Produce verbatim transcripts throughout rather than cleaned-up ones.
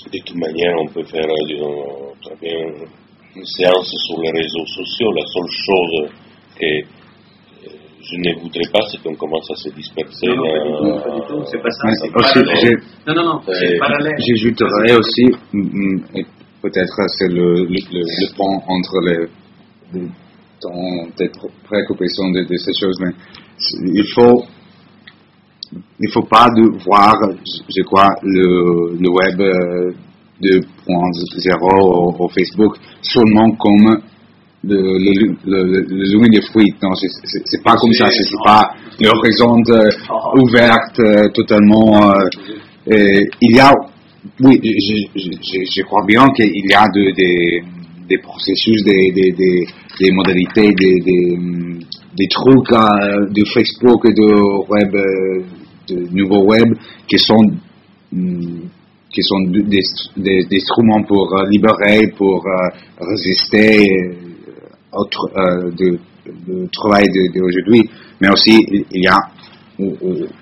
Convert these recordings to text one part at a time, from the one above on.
De toute manière, on peut faire disons, très bien une séance sur les réseaux sociaux. La seule chose que je ne voudrais pas, c'est qu'on commence à se disperser. Non, non, dans... pas du tout, pas du tout, c'est pas ça. Mais C'est aussi, parallèle. Non, non, non, c'est Euh, parallèle. J'ajouterais aussi, et peut-être c'est le, le, le, le pont entre les, les ton, tes préoccupations de, de ces choses, mais il faut, il faut pas de voir, je crois, le, le web deux point zéro au, au Facebook seulement comme le, le, le, le ligne de fuite. Non, c'est, c'est, c'est pas comme ça, c'est, c'est pas l'horizon euh, ouverte euh, totalement. Euh, euh, il y a, oui, je, je, je, je crois bien qu'il y a de, de, des processus, des, des, des, des modalités, des, des, des trucs euh, de Facebook et de web, euh, de nouveau web qui sont hum, qui sont des, des, des instruments pour euh, libérer, pour euh, résister euh, au tra- euh, de, de travail d'aujourd'hui, mais aussi il y a, il,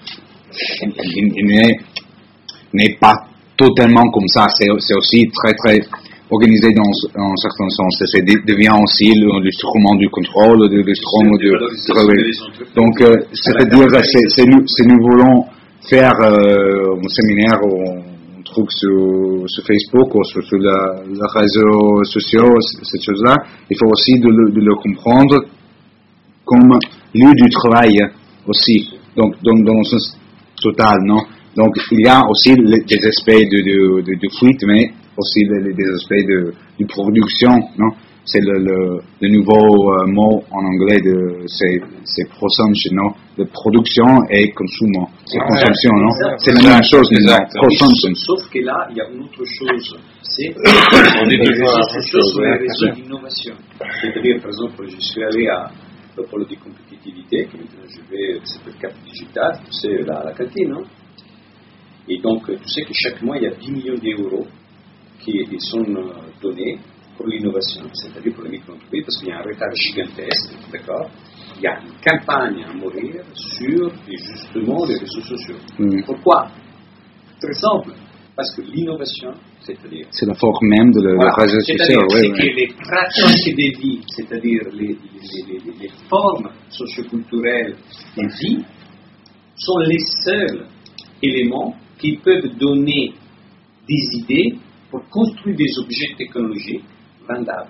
il, il n'est, n'est pas totalement comme ça, c'est, c'est aussi très très organisé dans un certain sens, ça devient aussi l'instrument du contrôle, de l'instrument du travail. Donc, euh, c'est-à-dire, c'est, c'est, nous, c'est nous voulons faire euh, un séminaire où truc sur, sur Facebook ou sur, sur la, les réseaux sociaux, cette chose-là, il faut aussi de le, de le comprendre comme lieu du travail aussi, donc, donc dans le sens total, non? Donc il y a aussi les, des aspects de, de, de, de fuite, mais aussi les, des aspects de, de production, non? C'est le, le, le nouveau euh, mot en anglais de c'est, c'est consumption, non? De production et consommation. C'est ouais, consommation, non? Exact. C'est la même chose, mais consumption. Sauf que là, il y a une autre chose. C'est on est des réseaux sociaux sur les réseaux d'innovation. C'est-à-dire, par exemple, je suis allé à le pôle de compétitivité, que maintenant je vais, c'est le Cap Digital, c'est la, la cantine, non? Et donc, tu sais que chaque mois, il y a dix millions d'euros qui sont donnés pour l'innovation, c'est-à-dire pour les micro-entreprises, parce qu'il y a un retard gigantesque, d'accord? Il y a une campagne à mourir sur, justement, les réseaux sociaux. Mmh. Pourquoi? Très simple, parce que l'innovation, c'est-à-dire... C'est la forme même de le, voilà, le réseau social. C'est-à-dire ouais, c'est ouais. que les pratiques de vie, c'est-à-dire les, les, les, les formes socioculturelles de vie, sont les seuls éléments qui peuvent donner des idées pour construire des objets technologiques vendables.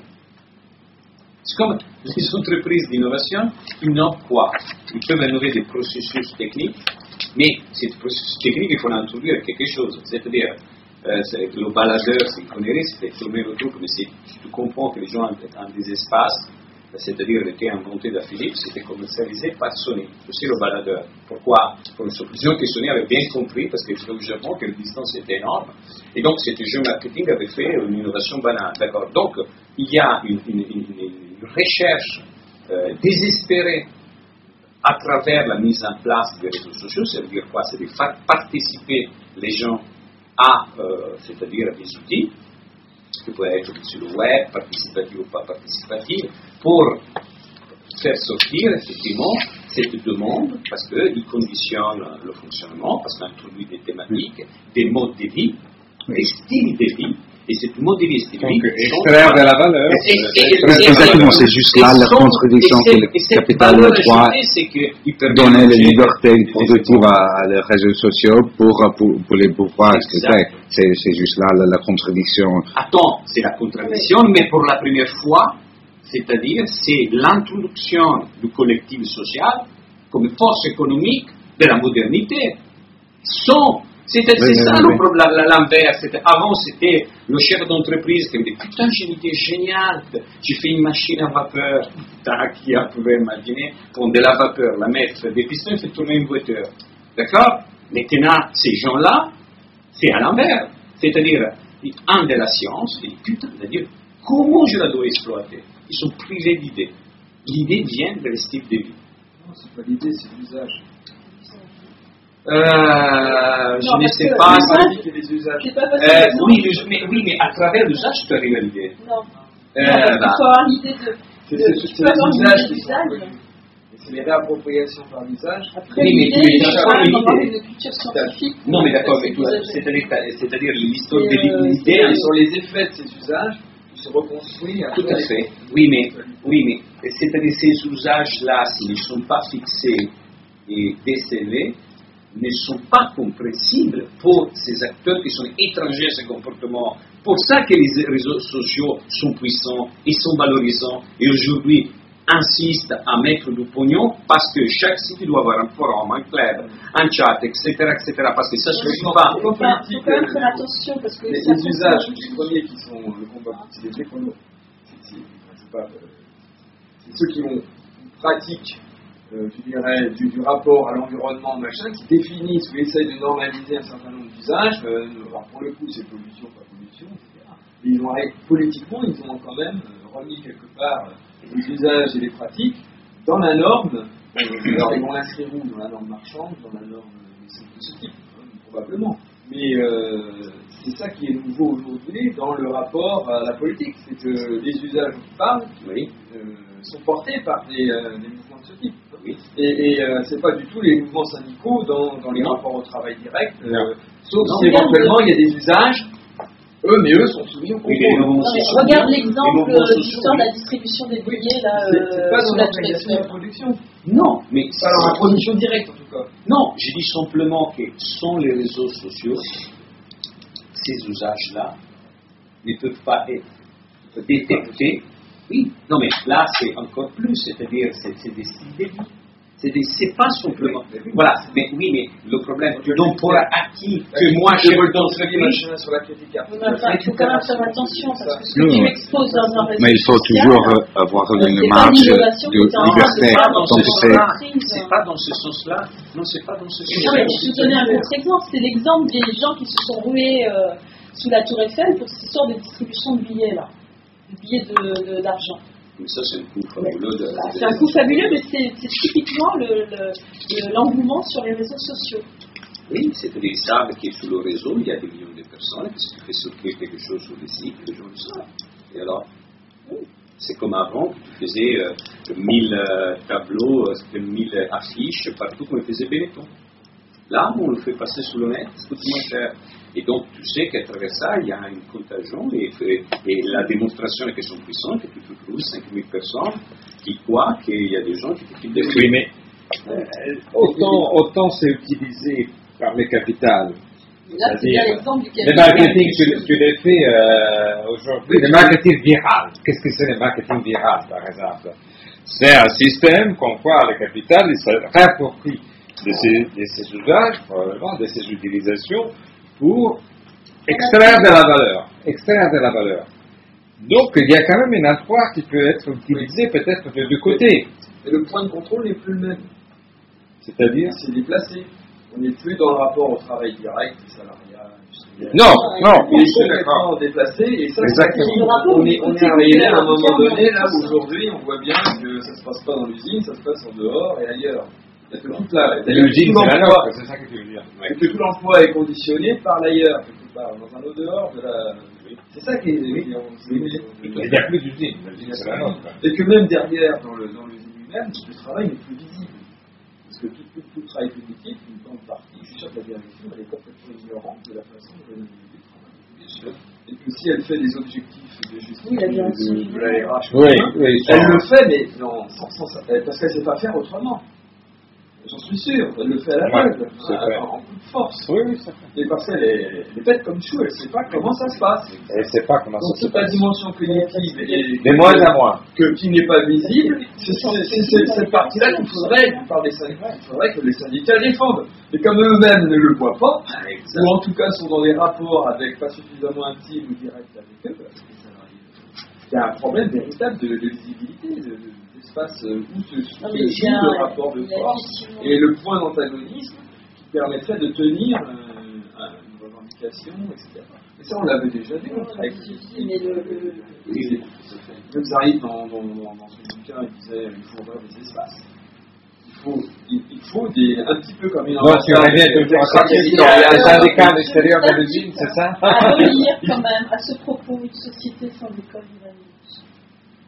C'est comme les entreprises d'innovation, ils innovent quoi? Ils peuvent innover des processus techniques, mais ces processus techniques, il faut introduire quelque chose. C'est-à-dire, euh, c'est le baladeur, c'est une connerie, c'est le même truc, mais si tu comprends que les gens ont des espaces, c'est-à-dire il était inventé par Philips, c'était commercialisé par Sony, aussi le baladeur. Pourquoi? Pour une solution que Sony avait bien compris, parce qu'il était au Japon, que la distance était énorme, et donc cet jeu marketing avait fait une innovation banale. D'accord. Donc, il y a une, une, une, une recherche euh, désespérée à travers la mise en place des réseaux sociaux, c'est-à-dire quoi? C'est de faire participer les gens à, euh, c'est-à-dire à des outils, qui peut être sur le web, participatif ou pas participatif, pour faire sortir effectivement cette demande, parce qu'il conditionne le fonctionnement, parce qu'il introduit des thématiques, des modes de vie, des styles de vie, et cette mode de vie, style de vie... Donc, extraire de la valeur. Exactement, c'est juste là la contradiction que le capital doit donner les libertés productives à, à les réseaux sociaux pour, pour, pour les pouvoirs exploiter. C'est, c'est juste là la, la contradiction. Attends, c'est la contradiction, mais pour la première fois, c'est-à-dire c'est l'introduction du collectif social comme force économique de la modernité. Sans C'est, c'est oui, ça oui, le problème, oui. L'inverse. C'était, avant, c'était le chef d'entreprise qui me dit putain, j'ai une idée géniale, j'ai fait une machine à vapeur. Putain, qui a pu imaginer prendre de la vapeur, la mettre des pistons et faire tourner une voiture. D'accord? Maintenant, ces gens-là, c'est à l'envers. C'est-à-dire, un de la science, il dit putain, c'est-à-dire, comment je la dois exploiter? Ils sont privés d'idées. L'idée vient de le style de vie. Non, c'est pas l'idée, c'est l'usage. Euh, je non, ne sais pas. C'est les usages. C'est pas euh, oui, mais, oui, mais à travers l'usage, tu arrives à l'idée. Non. Euh, non bah. Il faut avoir l'idée de. C'est, c'est, c'est, c'est les usages qui sont. c'est les réappropriations par l'usage. Après, Oui, mais- l'idée, mais c'est déjà, quand même l'idée- d'avoir une culture scientifique. Non, mais d'accord, mais C'est toi, usagé. c'est-à-dire, c'est-à-dire l'histoire Et, de euh, l'idée. Et sur les effets de ces usages, ils se reconstruisent après. Tout à fait. Oui, mais, oui, mais c'est-à-dire ces usages-là, s'ils ne sont pas fixés et décelés, ne sont pas compréhensibles pour ces acteurs qui sont étrangers à ces comportements. Pour ça que les réseaux sociaux sont puissants, ils sont valorisants et aujourd'hui insistent à mettre du pognon parce que chaque site doit avoir un forum, un club, un chat, et cetera, et cetera. Parce que ça se fait pas. Il faut quand même faire attention parce que Les, ça les peut- usages, les premiers qui sont le combat, c'est les écolos. C'est, c'est, c'est pas, euh, c'est ceux qui ont une pratique, euh, je dirais, du, du rapport à l'environnement, machin, qui définissent ou essayent de normaliser un certain nombre d'usages. Euh, alors pour le coup, c'est pollution, pas pollution, et cetera. Mais ils ont, politiquement, ils ont quand même euh, remis quelque part euh, les usages et les pratiques dans la norme. Euh, alors ils vont l'inscrire où? Dans la norme marchande, dans la norme de ce, de ce type, hein, probablement. Mais euh, c'est ça qui est nouveau aujourd'hui dans le rapport à la politique, c'est que les usages dont on parle Oui. euh, sont portés par des, euh, des mouvements de ce type. Oui. Et, et euh, c'est pas du tout les mouvements syndicaux dans, dans les Non. rapports au travail direct, euh, Non. sauf Non. si éventuellement il y a des usages, eux, mais eux sont soumis au Oui, mais contrôle. non, Non, mais c'est- regarde les l'exemple mouvements euh, sociaux, l'histoire de oui. la distribution des billets là, C'est c'est euh, pas sous dans la l'organisation de tour la Eiffel. production, Non, mais pas dans la production directe en tout cas. Non, je dis simplement que sans les réseaux sociaux, ces usages-là ne peuvent pas être détectés. Oui, non, mais là, c'est encore plus, c'est-à-dire, c'est, c'est des styles de vie. C'est, des, c'est pas simplement. Voilà, mais oui, mais le problème, tu donnes pour acquis que moi, je veux dans ce les machins sur la critique Oui, mais enfin, il faut quand même faire attention parce que ce que Non, tu mais- exposes dans un réseau Mais il faut social, toujours euh, avoir c'est une pas marge l'innovation de qui est en train de liberté. faire dans Donc ce c'est sens-là. Prise. C'est pas dans ce sens-là. Non, c'est pas dans ce Non, mais je te donnais un contre-exemple, c'est l'exemple des gens qui se sont rués euh, sous la tour Eiffel pour cette histoire de distribution de billets là, de billets de, de- d'argent. Mais ça, c'est un coup fabuleux. De... C'est un coup fabuleux, mais c'est, c'est typiquement le, le- le- l'engouement sur les réseaux sociaux. Oui, c'est-à-dire, ils savent que sur le réseau, il y a des millions de personnes, que si tu fais circuler quelque chose sur le site, les gens le savent. Et alors, c'est comme avant, que tu faisais euh, mille euh, tableaux, euh, mille affiches partout, comme faisait Benetton. Là, on le fait passer sur le net, c'est tout moins cher. Et donc, tu sais qu'à travers ça, il y a une contagion, et, et la démonstration est qu'elles sont puissantes, que tu te trouves cinq mille personnes qui croient qu'il y a des gens qui te filent des Oui, mais euh, autant, autant c'est utilisé par le capital. Et là, c'est bien l'exemple du Le marketing, tu, tu l'as fait euh, aujourd'hui, le marketing viral. Qu'est-ce que c'est le marketing viral, par exemple? C'est un système qu'on voit le capital, il se réapproprie de ces, de ces usages, probablement, de ces utilisations, pour extraire de la valeur. Extraire de la valeur. Donc, il y a quand même un endroit qui peut être utilisé peut-être de deux côtés. Et le point de contrôle n'est plus le même. C'est-à-dire? C'est déplacé. On n'est plus dans le rapport au travail direct, du salariat, industriel. Non, non, Il est je suis d'accord. complètement déplacé et ça, Exactement. c'est- on est, on est arrivé à un moment donné là où aujourd'hui on voit bien que ça se passe pas dans l'usine, ça se passe en dehors et ailleurs. C'est que toute la, L'usine, tout c'est la l'emploi- nôtre, c'est ça que tu veux dire. et que tout l'emploi est conditionné par l'ailleurs, quelque part, dans un autre dehors de la. C'est ça qui est. qui est- c'est- Il n'y a plus d'usine, l'usine c'est la nôtre. Et que même derrière, dans le dans l'usine lui-même, le travail n'est plus visible. Parce que tout, tout, tout le travail cognitif, une grande partie, je suis sûr que la direction, elle est complètement ignorante de la façon dont elle analyse le travail. Bien sûr. Et que si elle fait des objectifs de justice Oui, la direction. de, de la R H, Oui, oui, elle sans- le fait, mais non, sans, sans, ça- parce qu'elle ne sait pas faire autrement. J'en suis sûr, elle le fait à la Ouais, gueule, c'est vrai. en, en coup de force. Oui, oui, ça fait. Et parce qu'elle est, elle est bête comme chou, elle ne sait pas comment ça se passe. Elle ne sait pas comment Donc ça se toute la passe. dimension cognitive et, De moins à moins. que, qui n'est pas visible, c'est c'est- c'est- c'est cette partie-là qu'il faudrait, par des syndicats, il faudrait que les syndicats défendent. Et comme eux-mêmes ne le voient pas, ou en tout cas sont dans des rapports avec pas suffisamment intimes ou directs avec eux, parce que ça arrive. Il y a un problème véritable de, de visibilité, de, de- d'espace euh, où se Non, mais se il y joue a- le rapport de il y a force effectivement- et le point d'antagonisme qui permettrait de tenir euh, un- une revendication, et cetera. Et ça, on l'avait déjà vu. Avec Mais le- le- oui, Même Zarif, dans, dans, dans, dans son bouquin, il disait qu'il faut ouvrir des espaces. Il faut, il, il faut des, un petit peu comme une Donc, tu reviens toujours à cette question. Il y a un syndicat à l'extérieur de l'usine, c'est ça? À relire quand même, à ce propos, une société sans école ni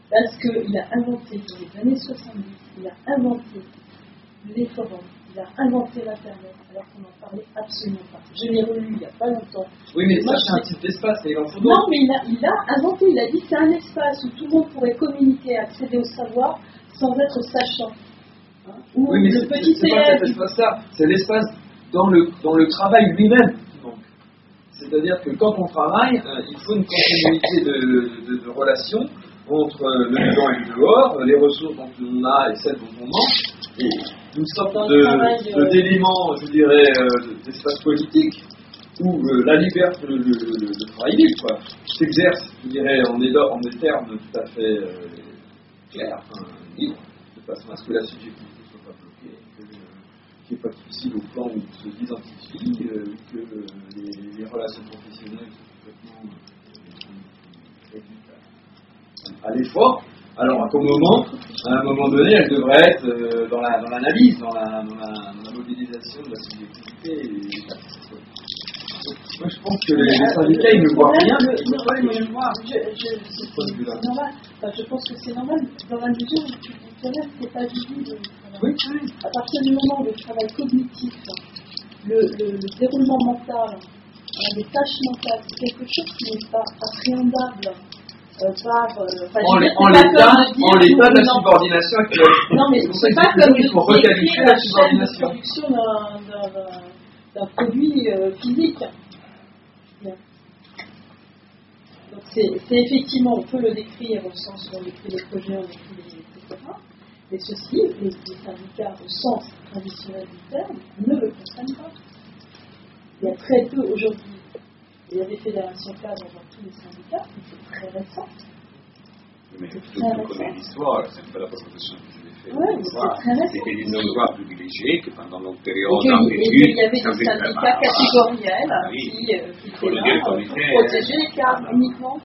Parce qu'il a inventé, dans les années soixante-dix, il a inventé les forums, il a inventé l'Internet, alors qu'on n'en parlait absolument pas. Je l'ai relu il n'y a pas longtemps. Oui, mais Moi, ça, c'est un je- type d'espace, et il en faut Non, d'autres. mais il a, il a inventé, il a dit que c'est un espace où tout le monde pourrait communiquer, accéder au savoir, sans être sachant. Hein, où Oui, mais le c'est petit c'est pas élève... cet espace-là, c'est l'espace dans le, dans le travail lui-même qui manque. C'est-à-dire que quand on travaille, euh, il faut une continuité de, de, de relations entre euh, le dedans et le dehors, euh, les ressources dont on a et celles dont on manque, et une sorte Dans le travail, de, euh, de- d'élément, je dirais, euh, d'espace politique, où euh, la liberté, le, le, le, le travail libre, quoi, s'exerce, je dirais, en des, en des termes tout à fait euh, clairs, enfin, libres, de façon à ce que la subjectivité ne soit pas bloquée, que, euh, qu'il n'y ait pas de souci au plan où on se identifie, euh, que euh, les, les relations professionnelles sont complètement euh, réduites à, à l'effort, alors à qu'au moment, à un moment donné, elles devraient être euh, dans, la, dans l'analyse, dans la, dans, la, dans la mobilisation de la subjectivité et des participations. Moi je pense que les, les syndicats ils ne voient rien, ils ne voient pas les moyens de voir. Je, je, c'est, c'est normal. Enfin, je pense que c'est normal dans la mesure où tu dis que c'est pas visible. Oui, oui. À partir du moment où le travail cognitif, le, le, le déroulement mental, hein, les tâches mentales, c'est quelque chose qui n'est pas appréhendable euh, par. Euh, enfin, En, je veux l'é- dire, en c'est pas l'état, comme de dire en l'état de la non, subordination actuelle. non, mais C'est pour ça c'est que pas je comme dis qu'il faut de décrire requalifier la la chaîne de subordination. production d'un, d'un, d'un, d'un produit euh, physique. Bien. Donc c'est, c'est effectivement, on peut le décrire au sens où on décrit les projets, on décrit les, et cetera. Mais ceci, les, les syndicats au sens traditionnel du terme, ne le comprennent pas. Il y a très peu aujourd'hui, il y a des fédérations cadres dans tous les syndicats, mais c'est très récent. Mais C'est tout très le monde récent. connaît l'histoire, c'est un peu la proposition que je l'ai faite. Ouais, mais c'est très récent. C'était des endroits privilégiés que pendant notre Et période qu'il d'amplitude, et qu'il y avait des ça faisait syndicats vraiment- catégoriels Ah oui. qui, euh, qui Il faut étaient le là dire comme euh, il pour est, protéger les cadres hein. uniquement.